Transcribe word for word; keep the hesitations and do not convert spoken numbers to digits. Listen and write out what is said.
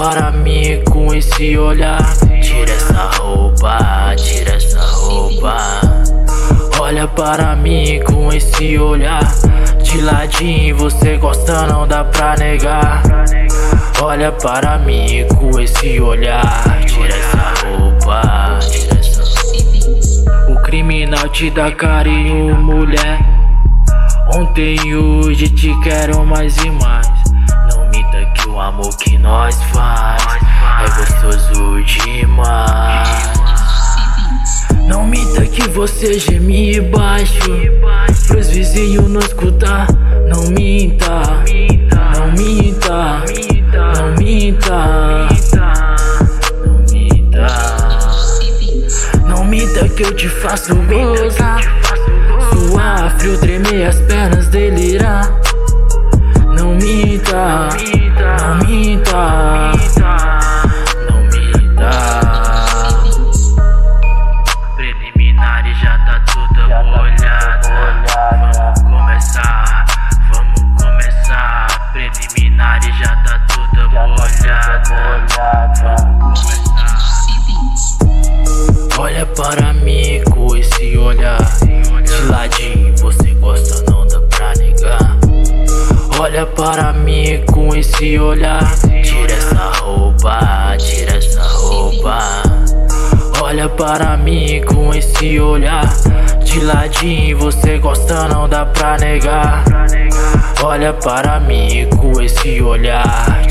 para mim com esse olhar. Tira essa roupa, tira essa roupa. Olha para mim com esse olhar. De ladinho você gosta, não dá pra negar. Olha para mim com esse olhar. Tira essa roupa, tira essa roupa. O criminal te dá carinho, mulher. Ontem e hoje te quero mais e mais. Não minta que o amor que nós faz é gostoso demais. Não minta que você geme baixo pros vizinhos não escutar. Não minta, não minta, não minta, não minta. Não minta que eu te faço gozar, suar frio, tremer as pernas, delirar. Não minta, não minta, não minta. Preliminares já tá tudo molhada. Vamos começar, vamos começar. Preliminares já tá tudo molhada. Vamos começar. Olha para mim com esse olhar. De ladinho você gosta, não dá pra negar. Olha para mim com esse olhar. Tira essa roupa, tira essa roupa. Olha para mim com esse olhar. De ladinho você gosta, não dá pra negar. Olha para mim com esse olhar.